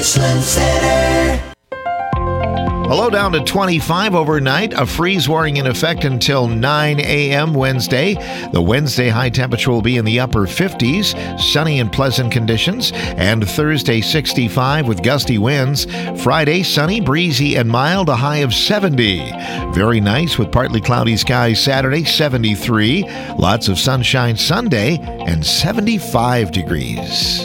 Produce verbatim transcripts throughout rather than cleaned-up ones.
Richland Center. A low down to twenty-five overnight. A freeze warning in effect until nine a.m. Wednesday. The Wednesday high temperature will be in the upper fifties. Sunny and pleasant conditions. And Thursday, sixty-five with gusty winds. Friday, sunny, breezy, and mild. A high of seventy. Very nice with partly cloudy skies Saturday, seventy-three. Lots of sunshine Sunday, and seventy-five degrees.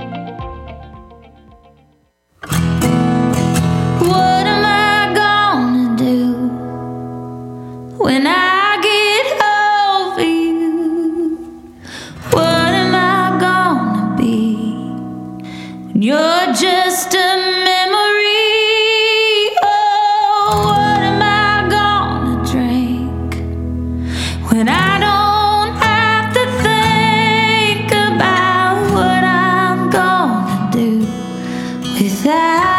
When I get over you, what am I gonna be? When you're just a memory. Oh, what am I gonna drink? When I don't have to think about what I'm gonna do without.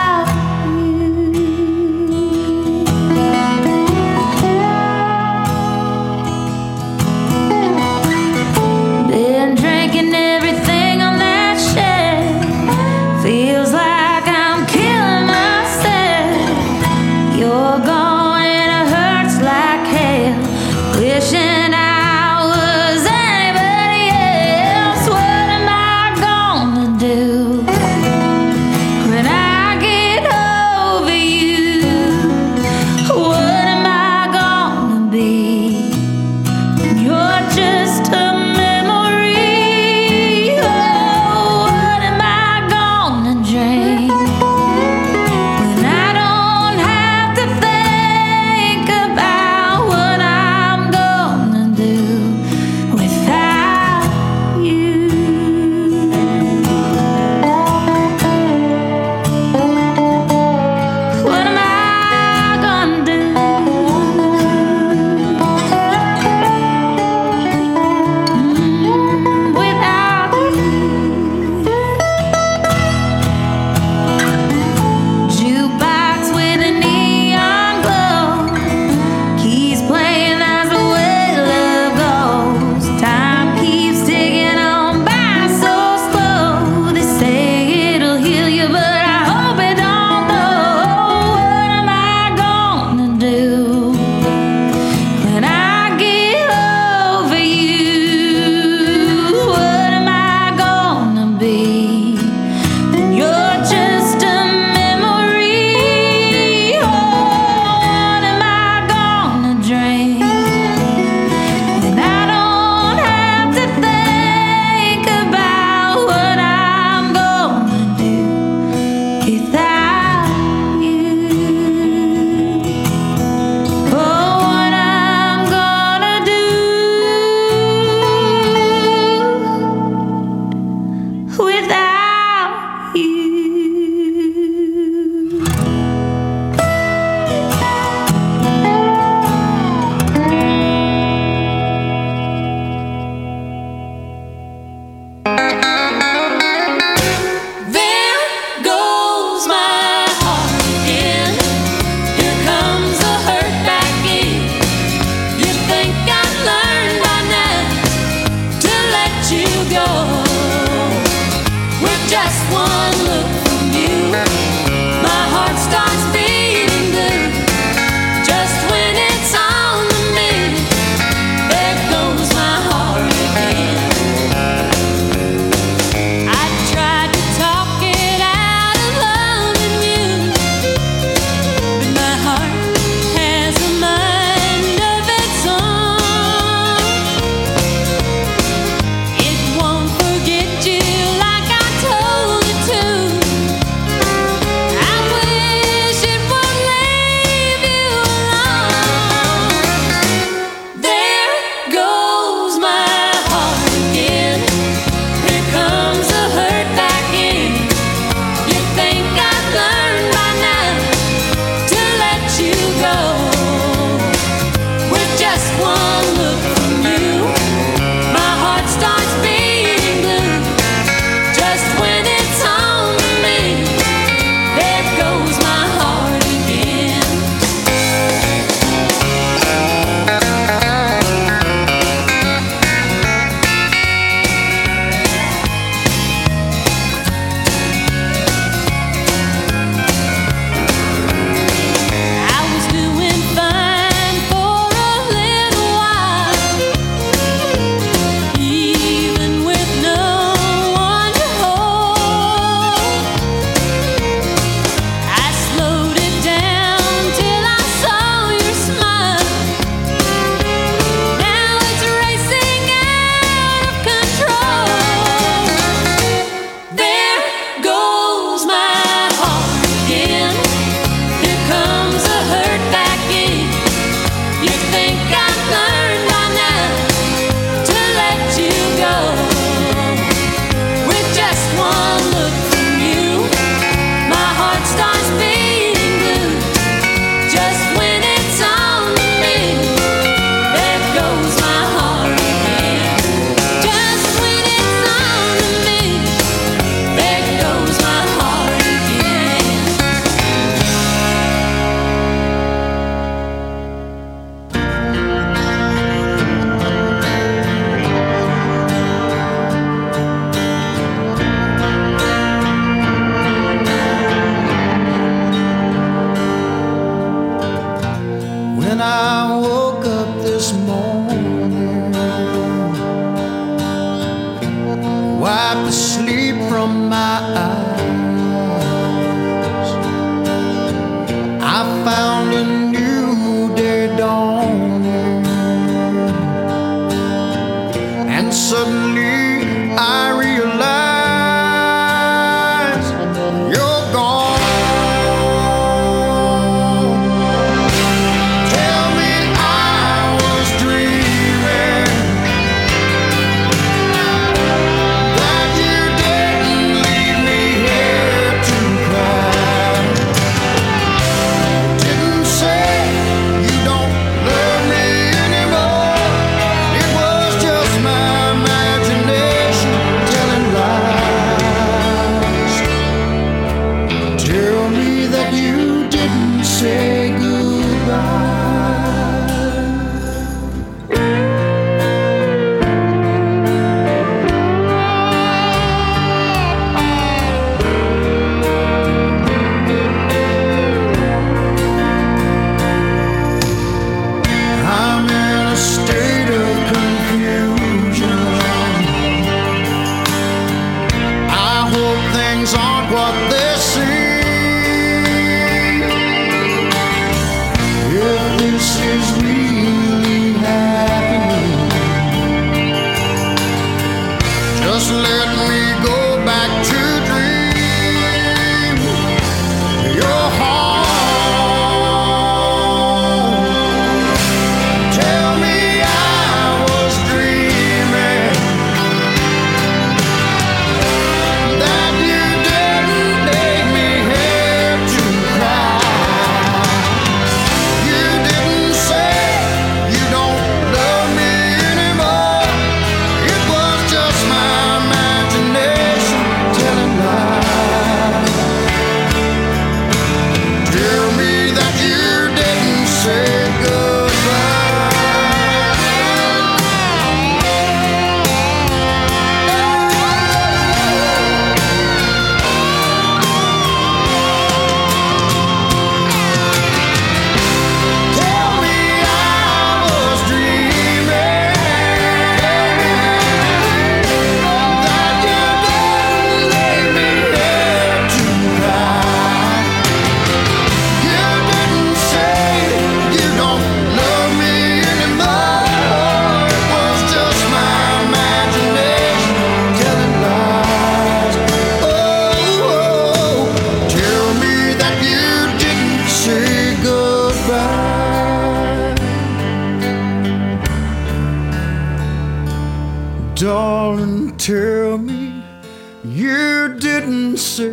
you didn't say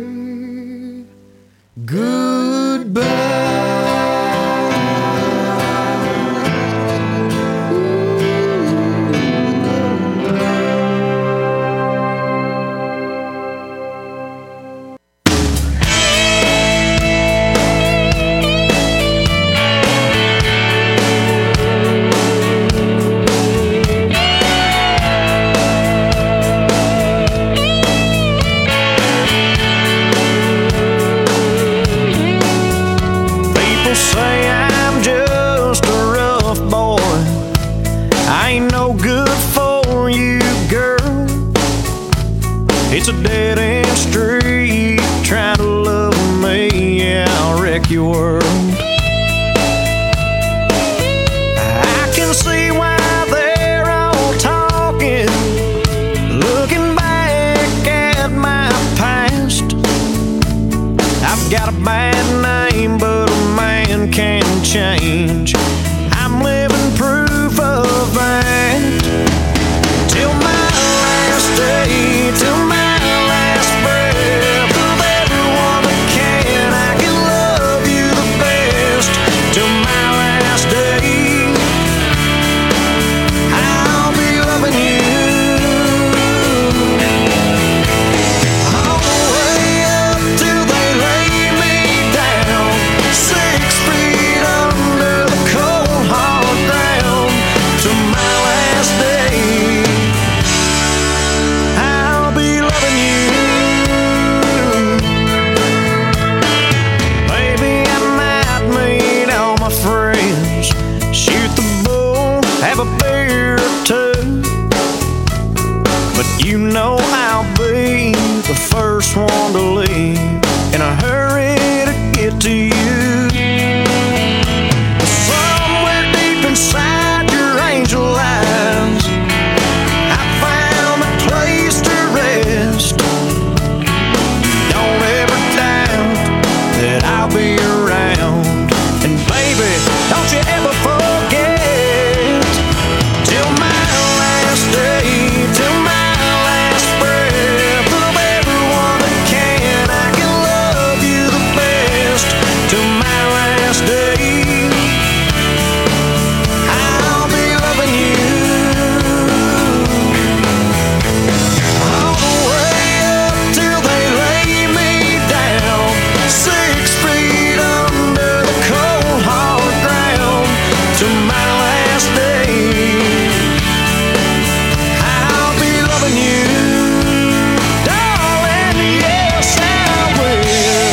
goodbye. Say I'm just a rough boy, I ain't no good for you, girl. It's a dead-end street, trying to love me, yeah, I'll wreck your world. I can see why they're all talking, looking back at my past. I've got a bad name, but a man can change. I'm living proof of that. Till my last day, till my last breath, of everyone that can, I can love you the best. Till my last day, I'll be loving you. All the way up till they lay me down, six feet under the cold hard ground. Till my last day, I'll be loving you. Maybe I might meet all my friends, shoot the bull, have a beer or two, but you know I'll be the first one to leave, in a hurry to get to you. Somewhere deep inside your angel eyes, I found a place to rest. Don't ever doubt that I'll be around, and baby, don't you ever forget. Till my last day, till my last breath, of everyone that can, I can love you the best. Till my last day, I'll be loving you. All the way up till they lay me down, six feet under the cold hard ground. Till my last day, I'll be loving you, darling, yes I will.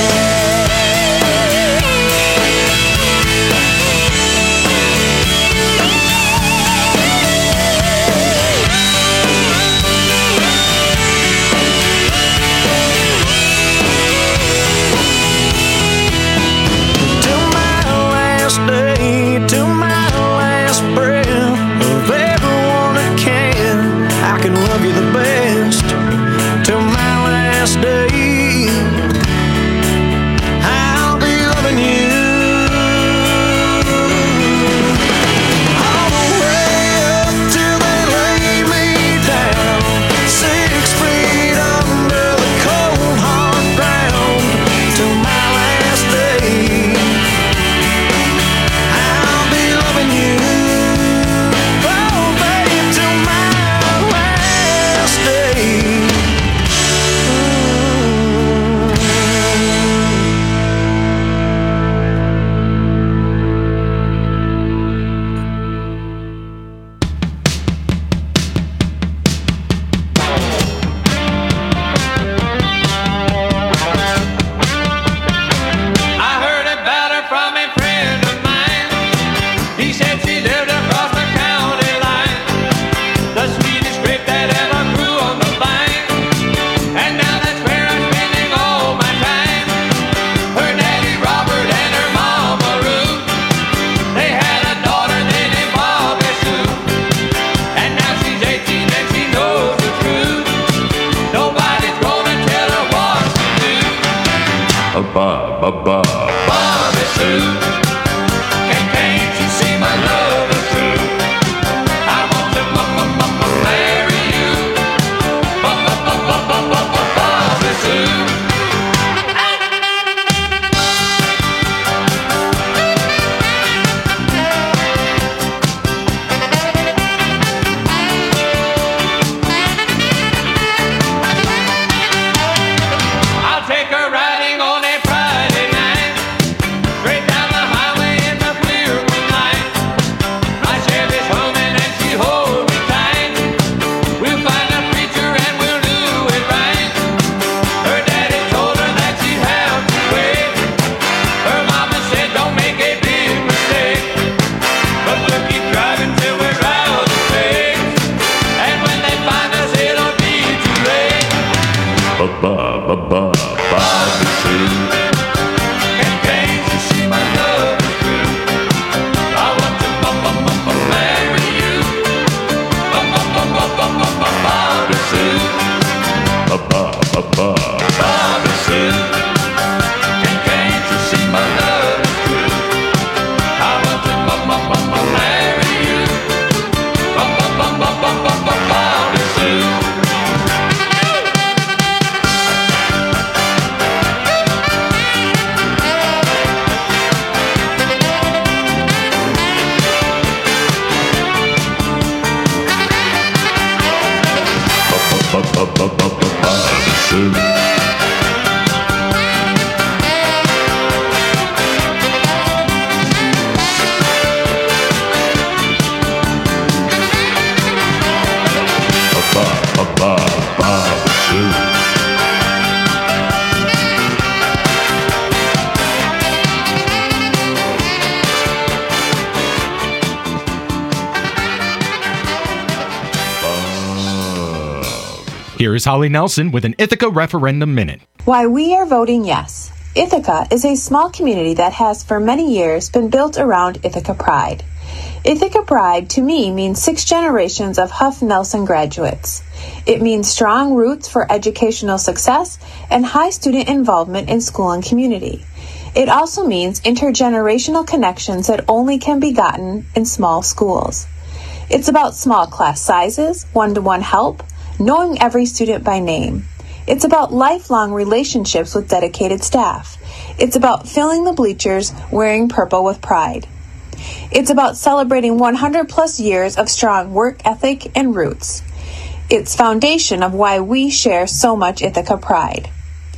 Till my last day, till my last breath, of everyone that can, I can love you the best. Till my last day, I'll be loving you. All the way up till they lay me down, six feet under the cold hard ground. Till my last day, I'll be loving you. Oh, baby, till my last day. I heard about her from a friend of mine. He said she lived across the county line, the sweetest grape that ever grew on the vine. And now that's where I'm spending all my time. Her daddy Robert and her mama Ruth, they had a daughter they named Bobby Sue. And now she's eighteen and she knows the truth. Nobody's gonna tell her what to do. Bobby Sue, can't, can't you see my love is true? I want to m- m- m- marry you. Bobby And can't you see my love is true? I want to marry you. Bobby Sue. Bobby Sue. And can't you see my love is true? I want to marry you. Bobby Sue. Here is Holly Nelson with an Ithaca Referendum Minute. Why we are voting yes. Ithaca is a small community that has for many years been built around Ithaca Pride. Ithaca Pride to me means six generations of Huff Nelson graduates. It means strong roots for educational success and high student involvement in school and community. It also means intergenerational connections that only can be gotten in small schools. It's about small class sizes, one-to-one help, knowing every student by name. It's about lifelong relationships with dedicated staff. It's about filling the bleachers wearing purple with pride. It's about celebrating one hundred plus years of strong work ethic and roots. It's foundation of why we share so much Ithaca pride.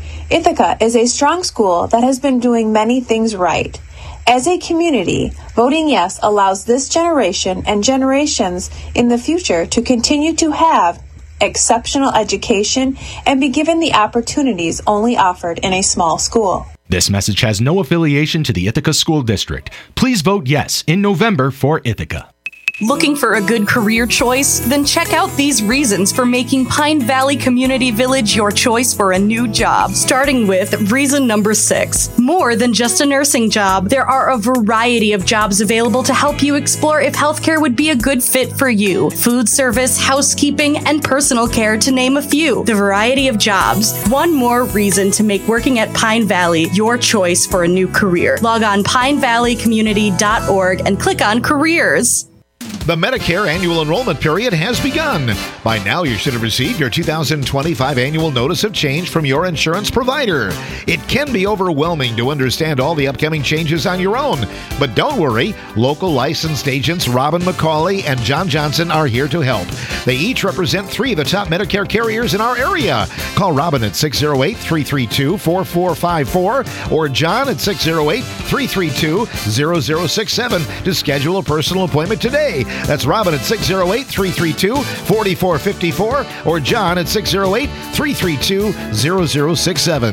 Ithaca is a strong school that has been doing many things right. As a community, voting yes allows this generation and generations in the future to continue to have exceptional education and be given the opportunities only offered in a small school. This message has no affiliation to the Ithaca School District. Please vote yes in November for Ithaca. Looking for a good career choice? Then check out these reasons for making Pine Valley Community Village your choice for a new job. Starting with reason number six. More than just a nursing job, there are a variety of jobs available to help you explore if healthcare would be a good fit for you. Food service, housekeeping, and personal care, to name a few. The variety of jobs. One more reason to make working at Pine Valley your choice for a new career. Log on pine valley community dot org and click on careers. The Medicare annual enrollment period has begun. By now, you should have received your two thousand twenty-five annual notice of change from your insurance provider. It can be overwhelming to understand all the upcoming changes on your own. But don't worry, local licensed agents Robin McCauley and John Johnson are here to help. They each represent three of the top Medicare carriers in our area. Call Robin at six oh eight, three three two, four four five four or John at six oh eight, three three two, zero zero six seven to schedule a personal appointment today. That's Robin at six oh eight, three three two, four four five four or John at six oh eight, three three two, zero zero six seven.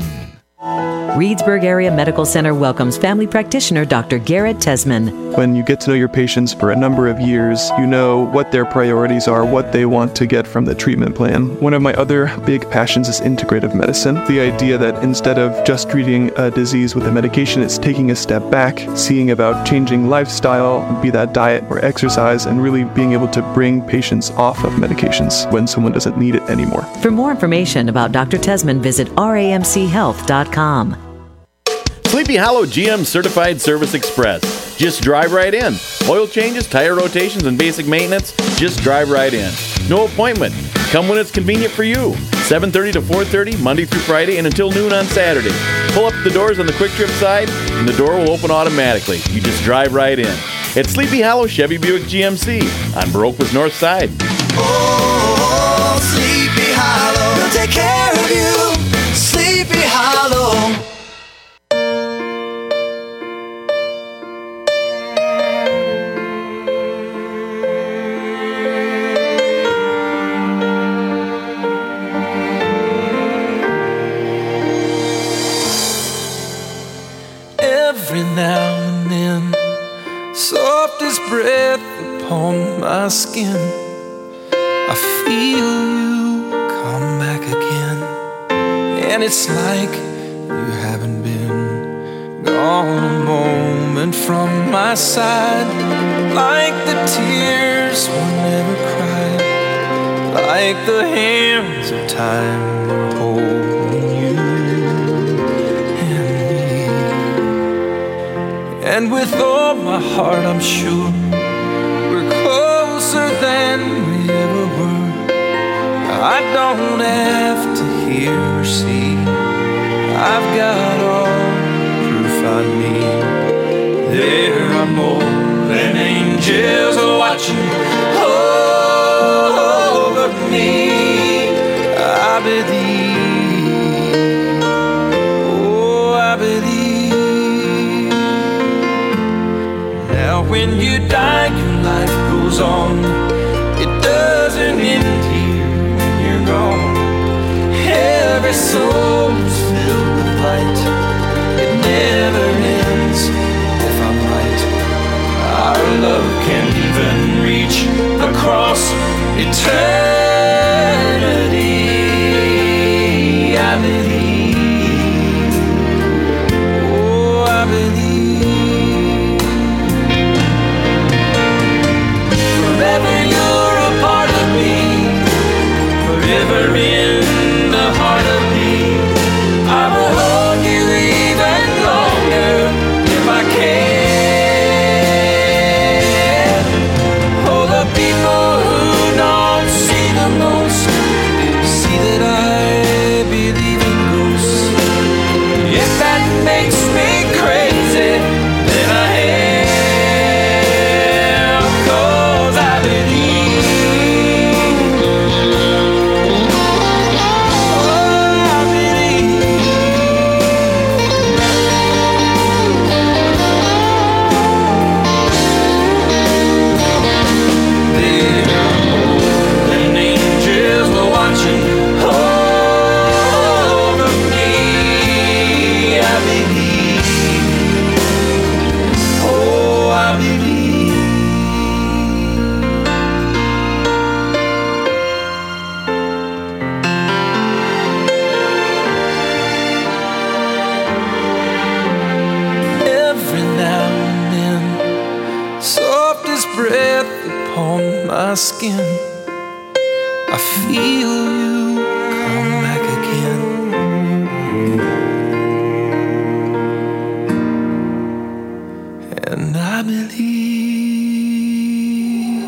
Reedsburg Area Medical Center welcomes family practitioner Doctor Garrett Tesman. When you get to know your patients for a number of years, you know what their priorities are, what they want to get from the treatment plan. One of my other big passions is integrative medicine. The idea that instead of just treating a disease with a medication, it's taking a step back, seeing about changing lifestyle, be that diet or exercise, and really being able to bring patients off of medications when someone doesn't need it anymore. For more information about Doctor Tesman, visit R A M C health dot com. Sleepy Hollow G M Certified Service Express. Just drive right in. Oil changes, tire rotations, and basic maintenance, just drive right in. No appointment. Come when it's convenient for you. seven thirty to four thirty, Monday through Friday, and until noon on Saturday. Pull up the doors on the Quick Trip side, and the door will open automatically. You just drive right in. It's Sleepy Hollow Chevy Buick G M C on Baroqua's North Side. Oh, Sleepy Hollow, we'll take care of you. Sleepy Hollow. Every now and then, softest breath upon my skin, I feel you come back again. And it's like you haven't been gone a moment from my side. Like the tears were never cried, like the hands of time were holding you and me. And with all my heart I'm sure we're closer than we ever were. I don't have to hear or see, I've got all proof I need. There are more than angels watching over me. I believe, oh I believe. Now when you die your life goes on, it doesn't end here when you're gone. Every soul's filled with light, it never ends if I'm right. Our love can even reach across eternity. I believe, oh I believe. Forever you're a part of me, forever in the heart of me. I will hold you even longer if I can. Oh, the people who don't see the most see that I believe in ghosts. If that makes me crazy, then I am, 'cause I believe. Oh, I believe. There are more than angels watching over me. I believe, oh I believe. Every now and then, soft as breath upon my skin, I feel you come back again. And I believe.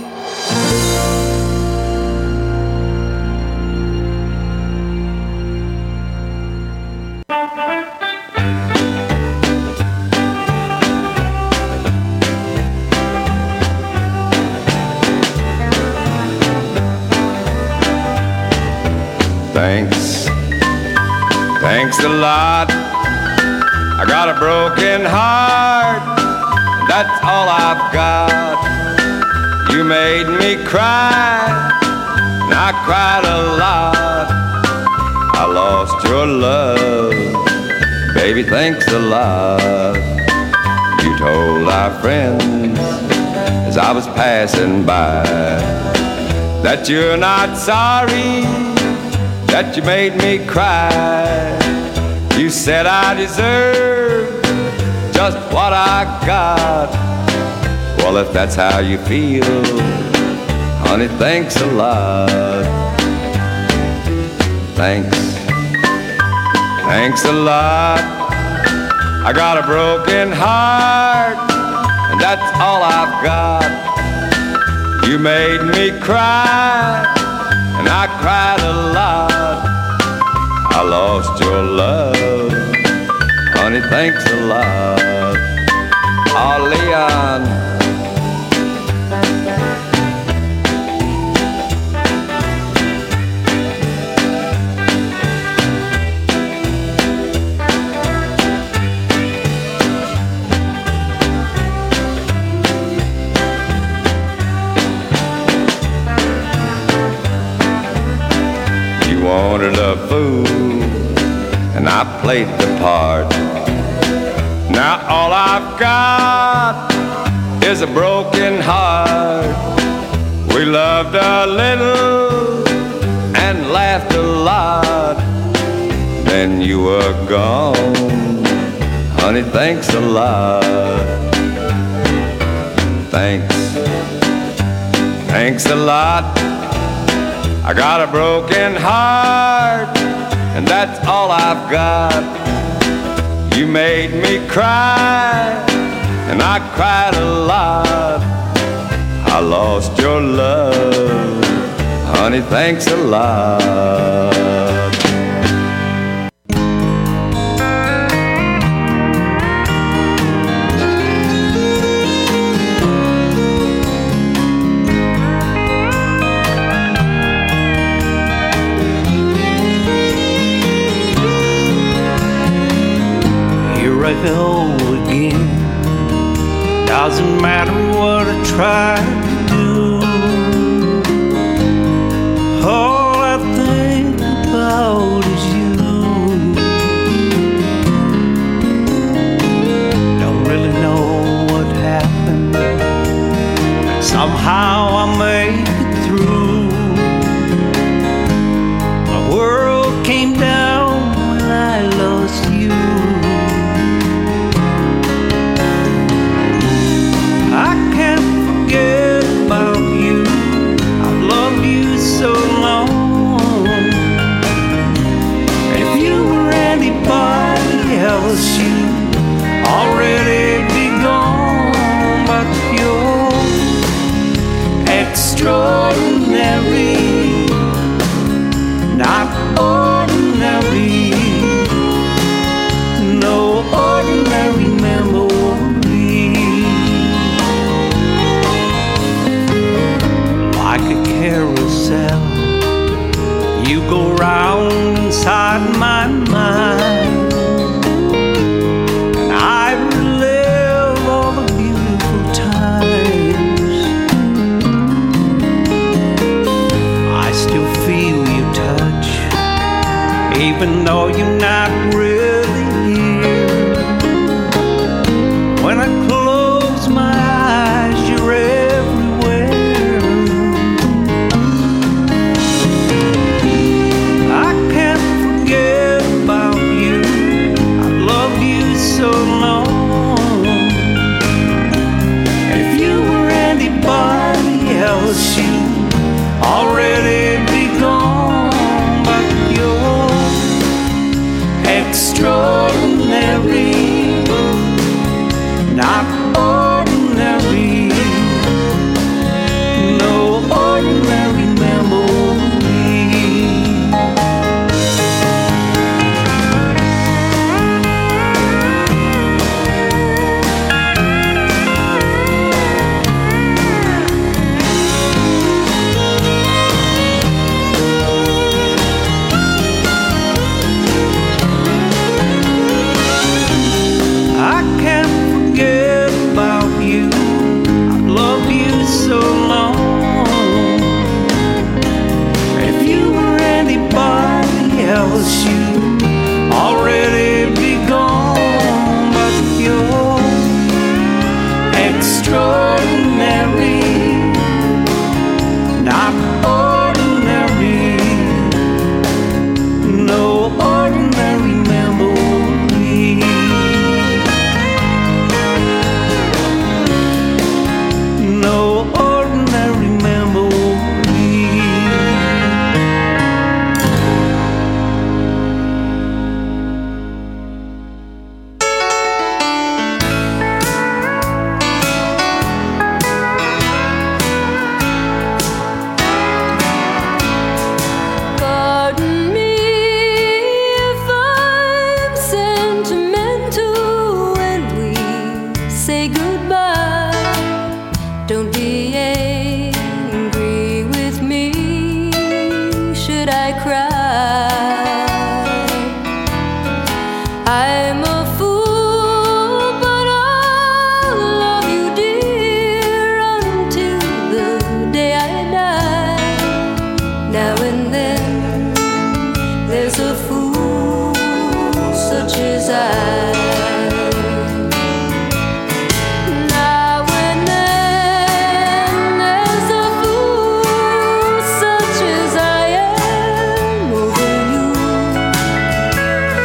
Thanks, thanks a lot. I got a broken heart, that's all I've got. You made me cry, and I cried a lot. I lost your love, baby, thanks a lot. You told our friends as I was passing by that you're not sorry, that you made me cry. You said I deserve just what I got. Well, if that's how you feel, honey, thanks a lot. Thanks, thanks a lot. I got a broken heart, and that's all I've got. You made me cry, and I cried a lot. I lost your love, honey, thanks a lot. Oh, Leon. You wanted a fool, and I played the part. Now all I've got is a broken heart. We loved a little and laughed a lot. when you were gone. Honey, thanks a lot. Thanks. Thanks a lot. I got a broken heart, and that's all I've got. You made me cry, and I cried a lot. I lost your love. Honey, thanks a lot. Here I go again. Doesn't matter what I try to do. All I think about is you. Don't really know what happened, but somehow I made it through. My world came down when I lost you. I can't forget about you. I've loved you so long. If you were anybody else, you'd already be gone. But you're extraordinary, not ordinary. No ordinary memory. Like a carousel, you go round inside my mind, and I relive all the beautiful times. I still feel your touch, even though you're not really here. When I close my eyes, you're everywhere. I can't forget about you. I've loved you so long. If you were anybody else, you'd already be gone. But you're extraordinary, not ordinary. No ordinary memory. I can't forget about you. I've loved you so long. If you were anybody else, you'd already be gone. But you're extraordinary, not ordinary. No ordinary memory. No ordinary memory. Pardon me if I'm sentimental when we say goodbye. Don't be angry with me should I cry. I'm a fool, but I'll love you, dear, until the day I die. Now and then there's a fool such as I. Now and then there's a fool such as I am over you.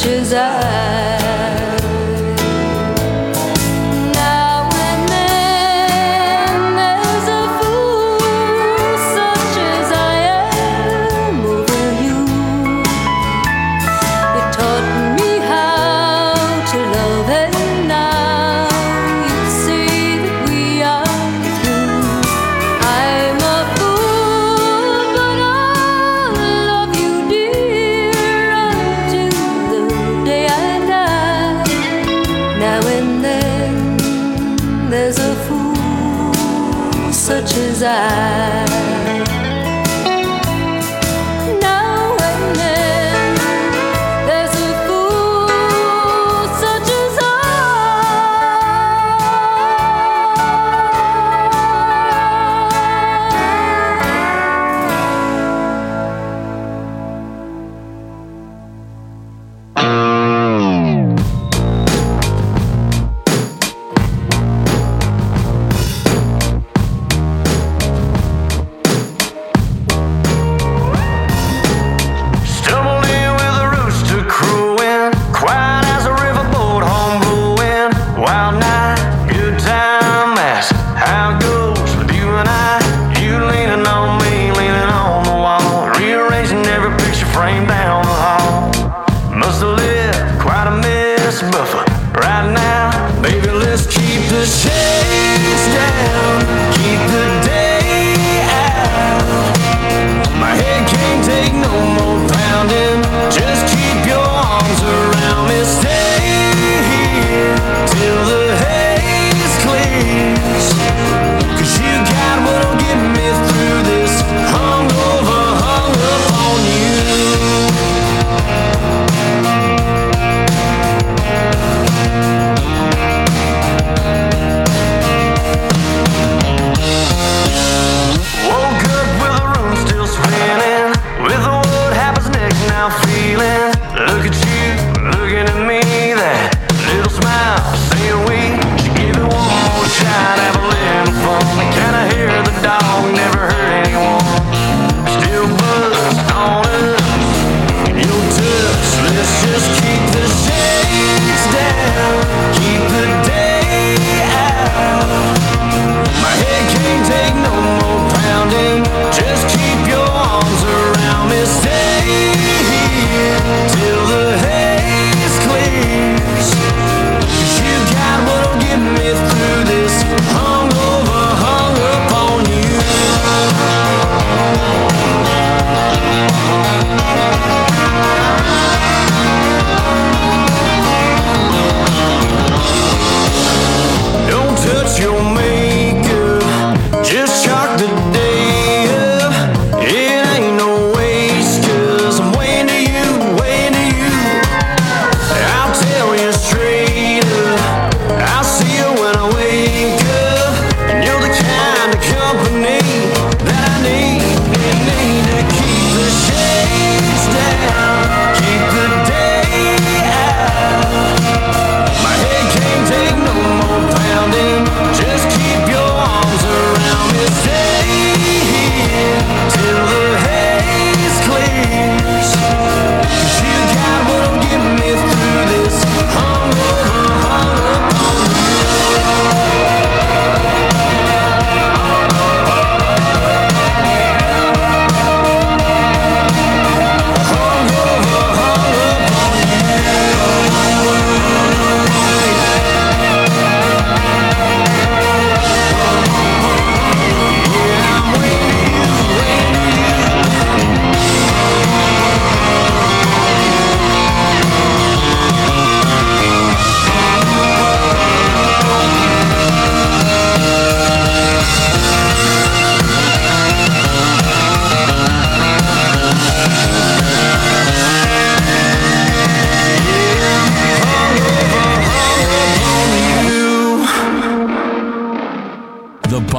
such as I. Now and then there's a fool such as I am over you. You taught me how to love, and now you see that we are through. I'm a fool, but I'll love you, dear, until the day I die. Now and then there's a fool such as I. Now and then there's a fool such as Stumbled in with a rooster crowing, quiet as a riverboat home blowing. Wild night, good time, that's how it goes with you and I. You leaning on me, leaning on the wall, rearranging every picture frame down the hall. Must have lived quite a mess, but for right now, baby, let's keep the shades down, keep the day out. My head can't take no more pounding. Just keep your arms around me. Stay here till the haze clears. Cause you got what'll get me through this. Hungover, hung up on you.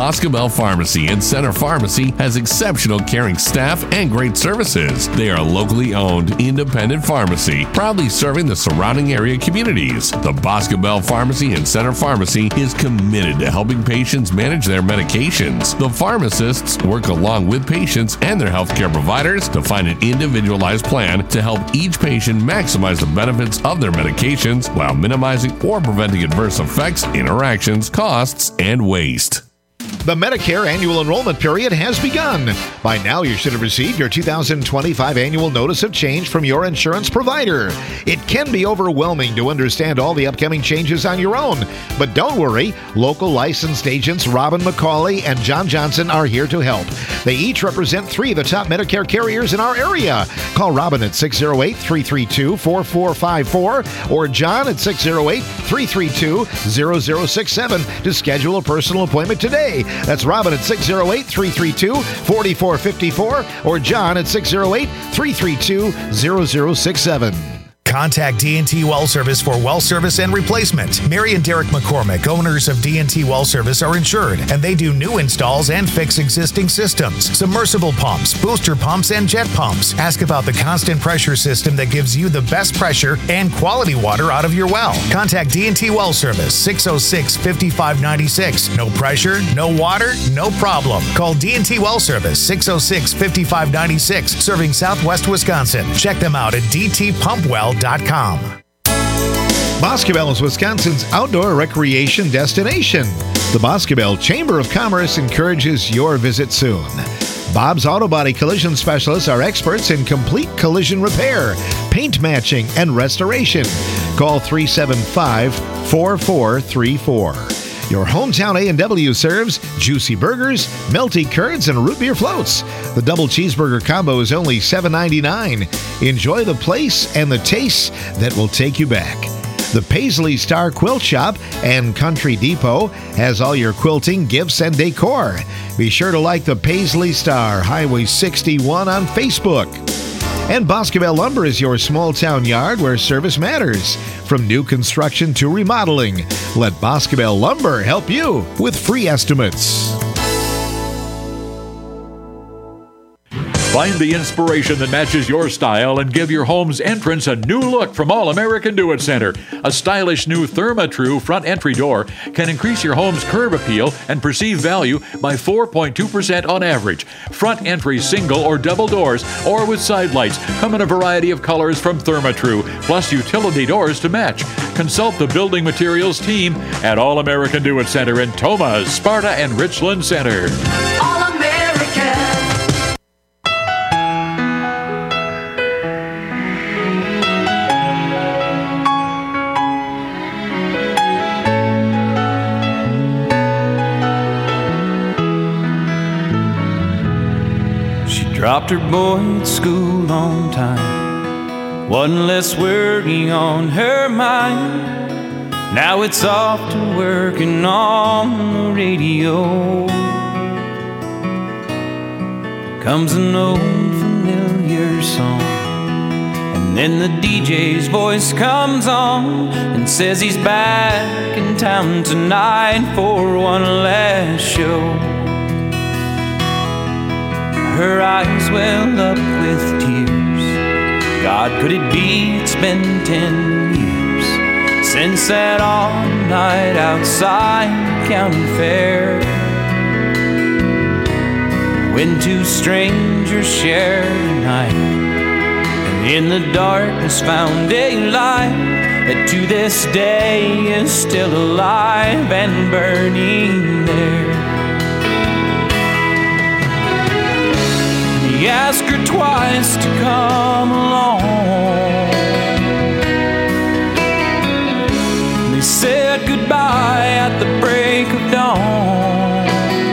Boscobel Pharmacy and Center Pharmacy has exceptional caring staff and great services. They are a locally owned, independent pharmacy, proudly serving the surrounding area communities. The Boscobel Pharmacy and Center Pharmacy is committed to helping patients manage their medications. The pharmacists work along with patients and their healthcare providers to find an individualized plan to help each patient maximize the benefits of their medications while minimizing or preventing adverse effects, interactions, costs, and waste. The Medicare annual enrollment period has begun. By now, you should have received your two thousand twenty-five annual notice of change from your insurance provider. It can be overwhelming to understand all the upcoming changes on your own. But don't worry, local licensed agents Robin McCauley and John Johnson are here to help. They each represent three of the top Medicare carriers in our area. Call Robin at six oh eight, three three two, four four five four or John at six oh eight, three three two, zero zero six seven to schedule a personal appointment today. That's Robin at six oh eight, three three two, four four five four or John at six oh eight, three three two, zero zero six seven. Contact D and T Well Service for well service and replacement. Mary and Derek McCormick, owners of D and T Well Service, are insured, and they do new installs and fix existing systems, submersible pumps, booster pumps, and jet pumps. Ask about the constant pressure system that gives you the best pressure and quality water out of your well. Contact D and T Well Service, six oh six, five five nine six. No pressure, no water, no problem. Call D and T Well Service, six oh six, five five nine six, serving Southwest Wisconsin. Check them out at d t pump well dot com. Boscobel is Wisconsin's outdoor recreation destination. The Boscobel Chamber of Commerce encourages your visit soon. Bob's Auto Body Collision Specialists are experts in complete collision repair, paint matching, and restoration. Call three seven five, four four three four. Your hometown A and W serves juicy burgers, melty curds, and root beer floats. The double cheeseburger combo is only seven ninety-nine. Enjoy the place and the taste that will take you back. The Paisley Star Quilt Shop and Country Depot has all your quilting, gifts, and decor. Be sure to like the Paisley Star, Highway sixty-one on Facebook. And Boscobel Lumber is your small town yard where service matters. From new construction to remodeling, let Boscobel Lumber help you with free estimates. Find the inspiration that matches your style and give your home's entrance a new look from All American Do It Center. A stylish new ThermaTrue front entry door can increase your home's curb appeal and perceived value by four point two percent on average. Front entry single or double doors or with side lights come in a variety of colors from ThermaTrue, plus utility doors to match. Consult the building materials team at All American Do It Center in Thomas, Sparta, and Richland Center. All American. Dropped her boy at school on time. One less worry on her mind. Now it's off to working on the radio. Comes an old familiar song, and then the D J's voice comes on and says he's back in town tonight for one last show. Her eyes well up with tears. God, could it be it's been ten years since that all-night outside county fair, when two strangers shared a night, and in the darkness found a light that to this day is still alive and burning there. He asked her twice to come along. They said goodbye at the break of dawn.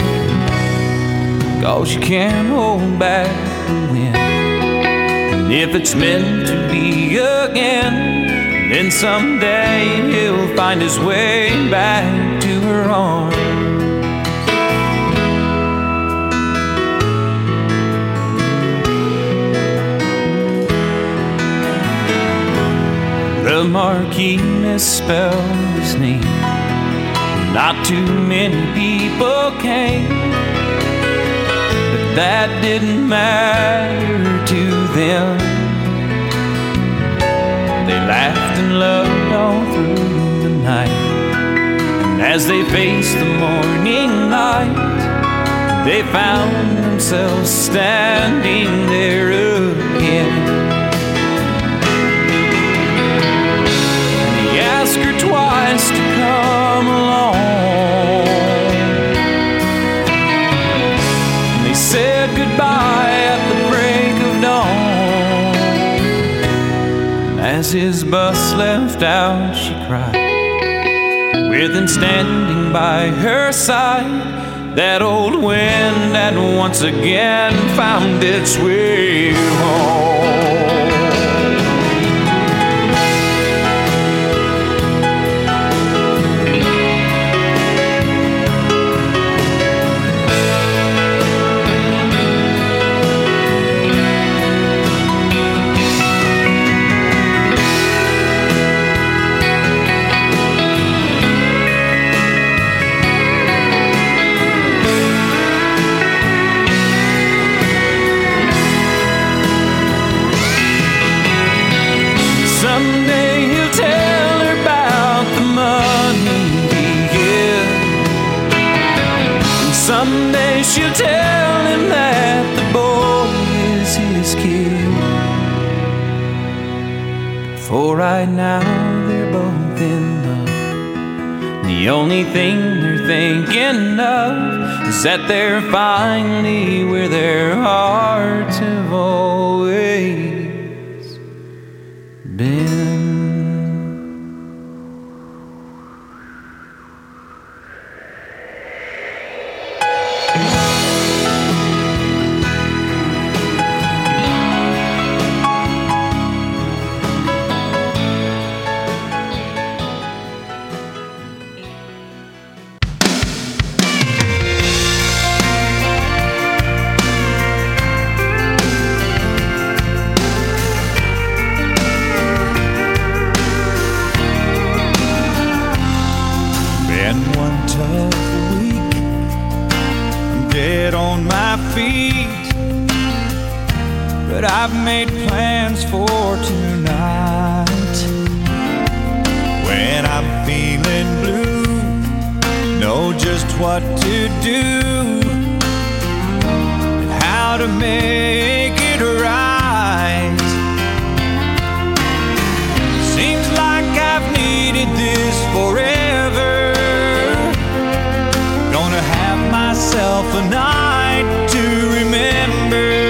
'Cause you can't hold back the wind, and if it's meant to be again, then someday he'll find his way back to her arms. The Marquis misspelled his name. Not too many people came, but that didn't matter to them. They laughed and loved all through the night, and as they faced the morning light, they found themselves standing there again. And he asked her twice to come along, and they said goodbye at the break of dawn. And as his bus left out, she cried, with him standing by her side. That old wind had once again found its way home. Someday she'll tell him that the boy is his kid. For right now they're both in love. The only thing they're thinking of is that they're finally where their hearts have always been. I've made plans for tonight. When I'm feeling blue, know just what to do and how to make it right. Seems like I've needed this forever. Gonna have myself a night to remember.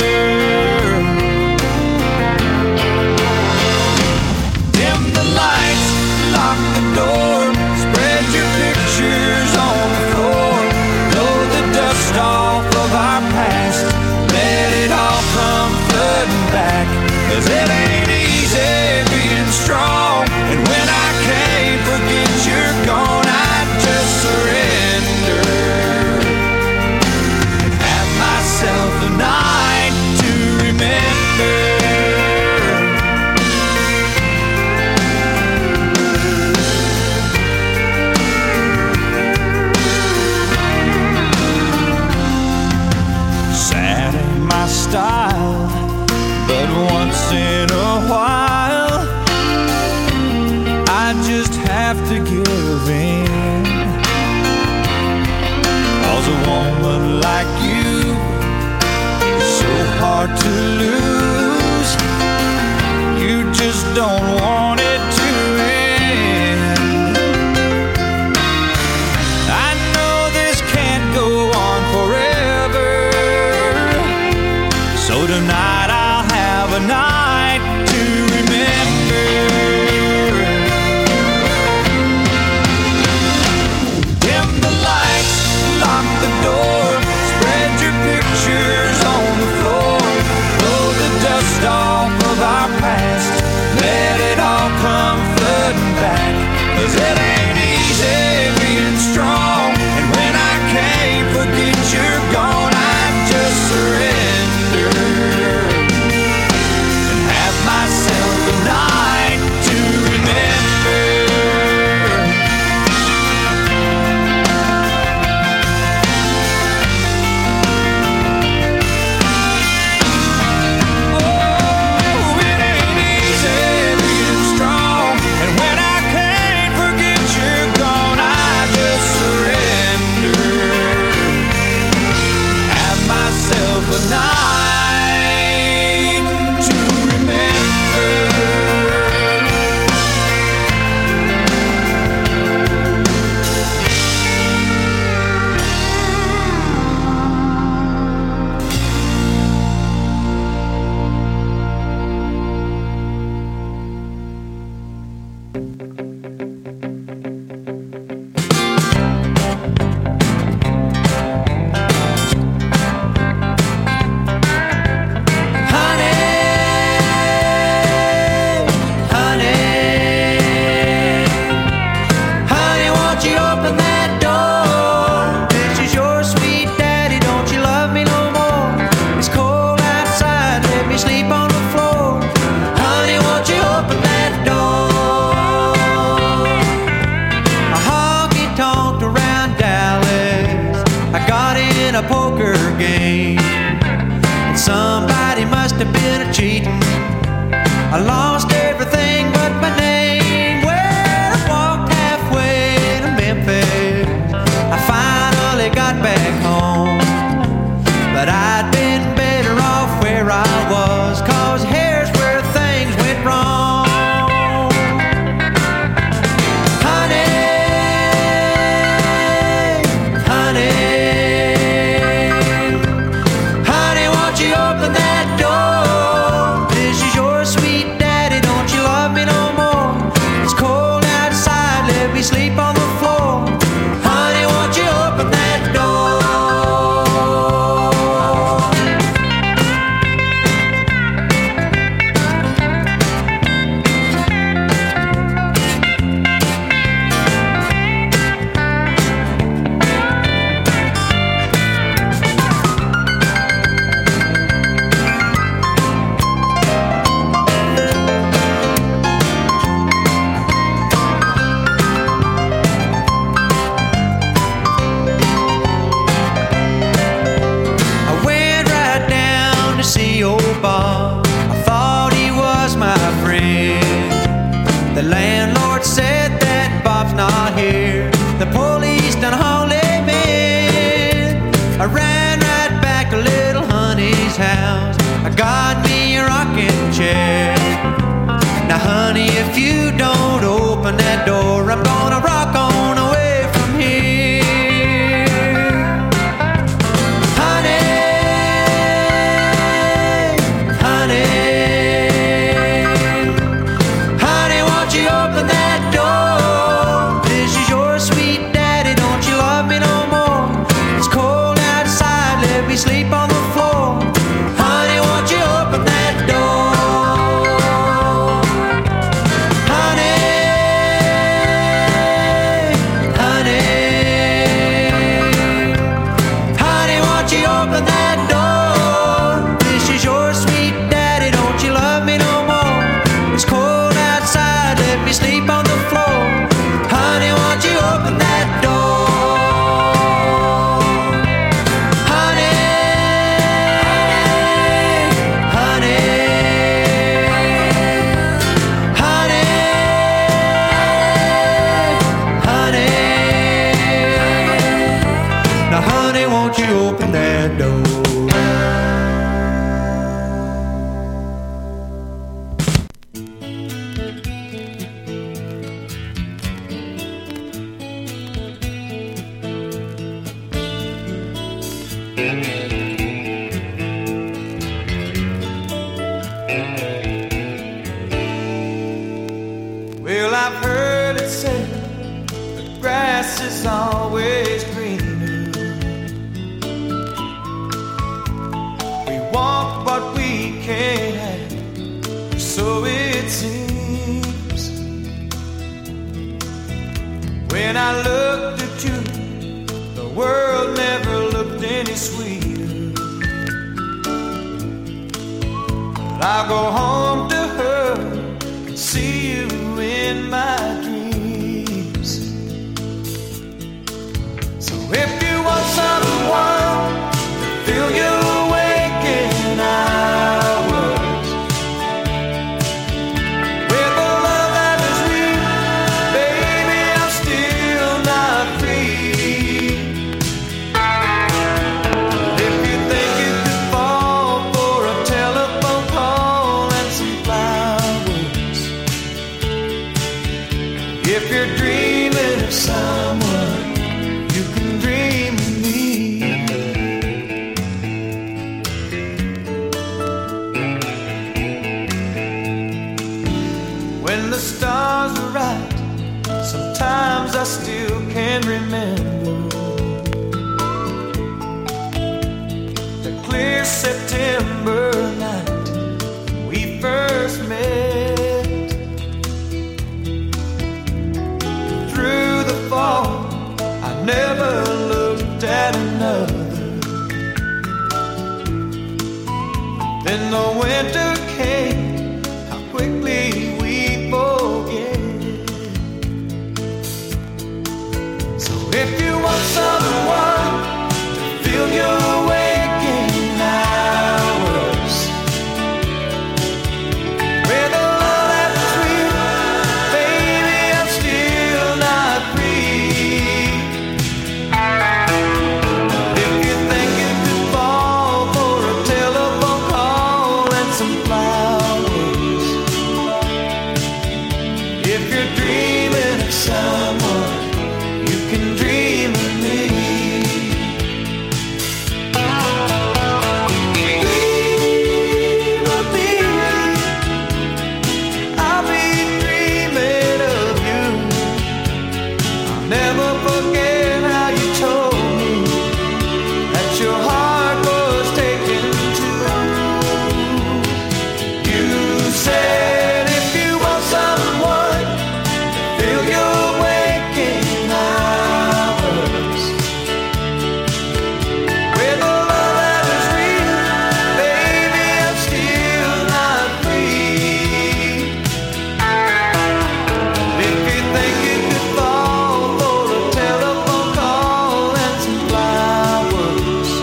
Door, spread your pictures on the floor, blow the dust off of our past, let it all come flooding back, 'cause it ain't easy being strong, and when I can't forget you're gone, I just surrender and have myself a night to remember. Style, but once in a while I just have to give in, 'cause a woman like you is so hard to lose. You just don't want it to end. I know this can't go on forever, so tonight I'll have a night to remember. Dim the lights, lock the door, spread your pictures on the floor, blow the dust off of our past, let it all come flooding back, 'cause it ain't easy being strong, and when I can't forget you're gone, I just surrender and have myself a night to remember. have been a cheating. I lost everything but my name. Well, I walked halfway to Memphis. I finally got back home. But I'd been better off where I was, 'cause here's where things went wrong. Honey, honey, honey, won't you open that door? This is your sweet daddy, don't you love me no more? It's cold outside, let me sleep on the floor. Honey, won't you open that door? I went right down to see old Bob. I thought he was my friend. The landlord said that Bob's not here. The police done hauled him in. I ran right back to little honey's house. I got me a rocking chair. Now honey, if you don't open that door, I'm gonna rock on away from here. Honey, honey, honey, won't you open that door? This is your sweet daddy, don't you love me no more? It's cold outside, let me sleep on the floor. Honey, won't you open that door? Honey, honey, honey, won't you open that door? This is your sweet daddy, don't you love me no more? It's cold outside, let me sleep on the floor. Honey, won't you open that door? Honey, honey, honey, honey. Now honey, won't you open that door? Well, I've heard it said the grass is always greener. We want what we can't have, so it seems. When I looked at you, the world never looked any sweeter. But I'll go home to her and see you in my dreams. So if you want someone to fill your waking hours with a love that is real, baby, I'm still not free. If you think you could fall for a telephone call and some flowers, if you're dreaming of someone, you can dream of me. When the stars are right, sometimes I still can remember the clear September night we first met. Through the fall, I never looked at another. Then the winter came, how quickly we forget. So if you want someone to fill your waking hours never forget how you told me that your heart was taken too. You said if you want someone, fill your waking hours with a love that is real. Baby, I'm still not free. If you think you could fall for a telephone call and some flowers,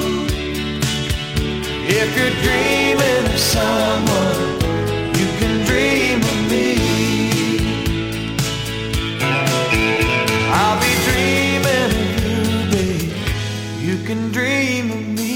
if you're dreaming of someone, you can dream of me. I'll be dreaming of you, babe. You can dream of me.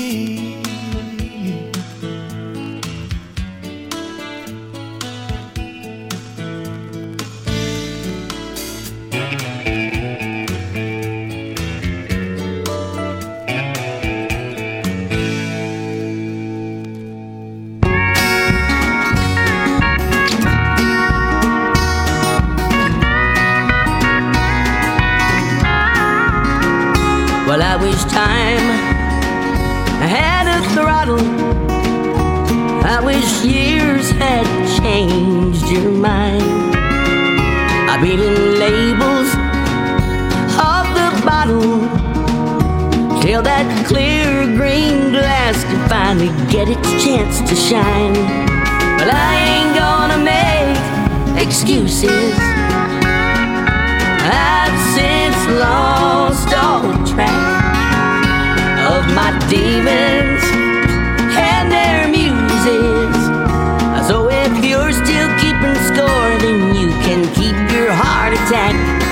Well, I wish time had a throttle. I wish years had changed your mind. I've been in labels of the bottle till that clear green glass can finally get its chance to shine. But I ain't gonna make excuses. I've since lost all track of my demons and their muses. So if you're still keeping score, then you can keep your heart attack.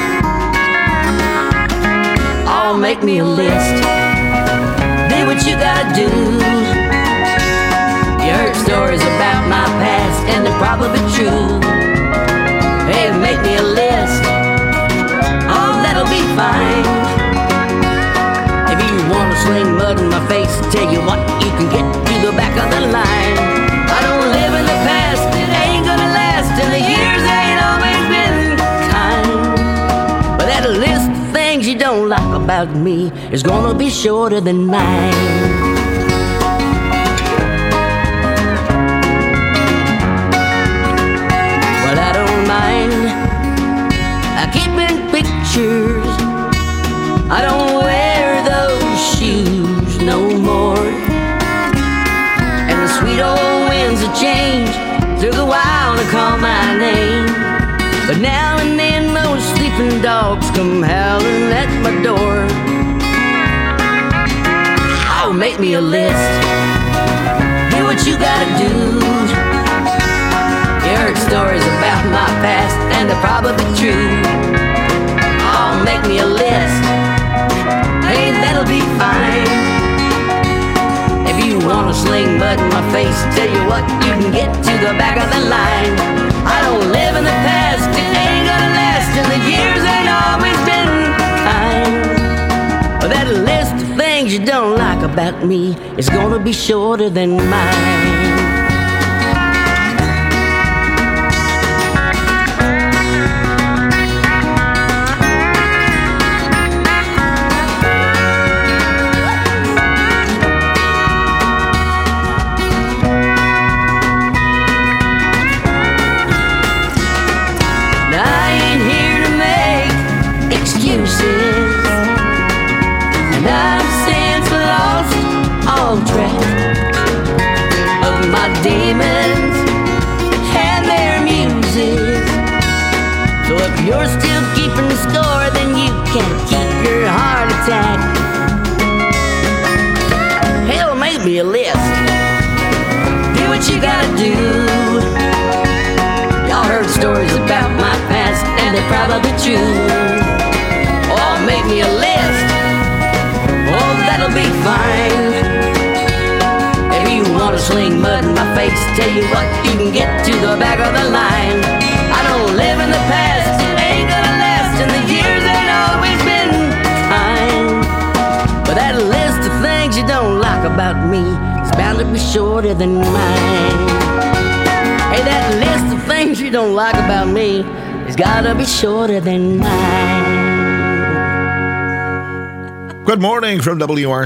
Oh, make me a list. Do what you gotta do. You heard stories about my past, and they're probably true. Hey, make me a list. Oh, that'll be fine. If you wanna sling mud in my face, tell you what, you can get to the back of the line. I don't live in the past, it ain't gonna last, and the years ain't always been kind. But that list of things you don't like about me is gonna be shorter than mine. Well, I don't mind keeping pictures. I don't wear those shoes no more. And the sweet old winds of change took a while to call my name. But now and then those sleeping dogs come howling at my door. Oh, make me a list. Do what you gotta do. You heard stories about my past, and they're probably true. Oh, make me a list. Hey, that'll be fine. If you wanna sling mud in my face, tell you what, you can get to the back of the line. I don't live in the past, it ain't gonna last, and the years ain't always been kind. But that list of things you don't like about me is gonna be shorter than mine. And I've since lost all track of my demons and their muses. So if you're still keeping score, then you can keep your heart attack. Hell, make me a list. Do what you gotta do. Y'all heard stories about my past, and they're probably true. Oh, make me a list. Oh, that'll be fine. If you wanna sling mud in my face, tell you what, you can get to the back of the line. I don't live in the past, it ain't gonna last, and the years ain't always been kind. But that list of things you don't like about me is bound to be shorter than mine. Hey, that list of things you don't like about me has gotta be shorter than mine. Good morning from W R